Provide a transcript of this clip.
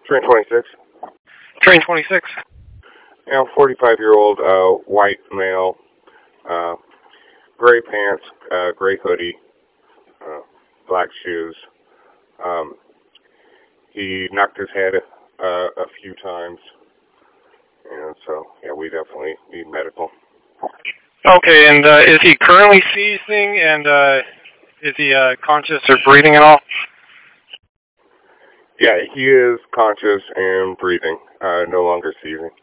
Train 26. Train 26. 45-year-old white male, uh, gray pants, gray hoodie, uh, black shoes. Um, he knocked his head a few times, and so yeah, we definitely need medical. Okay, and is he currently seizing, and is he conscious or breathing at all? Yeah, he is conscious and breathing, no longer seizing.